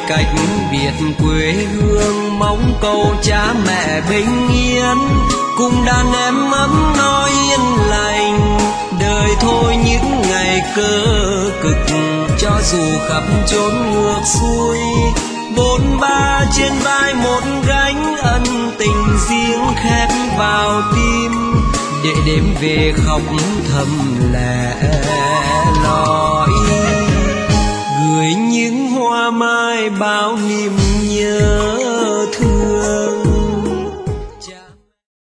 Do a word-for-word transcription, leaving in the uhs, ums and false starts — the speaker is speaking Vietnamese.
cách biệt quê hương, mong cầu cha mẹ bình yên, cùng đàn em ấm no yên lành. Đời thôi những ngày cơ cực, cho dù khắp chốn ngược xuôi, bốn ba trên vai một gánh ân tình riêng khép vào tim, để đêm về khóc thầm lẻ.